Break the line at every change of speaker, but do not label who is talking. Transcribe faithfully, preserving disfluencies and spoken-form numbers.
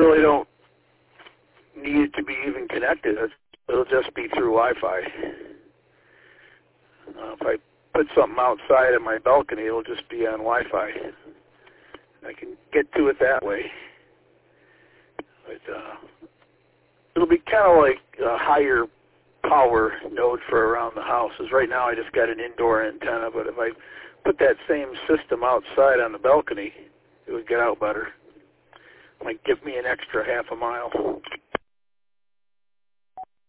really don't need it to be even connected. It'll just be through Wi-Fi. Uh, if I put something outside of my balcony, it'll just be on Wi-Fi. I can get to it that way. But uh, it'll be kind of like a higher power node for around the house. As right now I just got an indoor antenna, but if I put that same system outside on the balcony, it would get out better. Might give me an extra half a mile.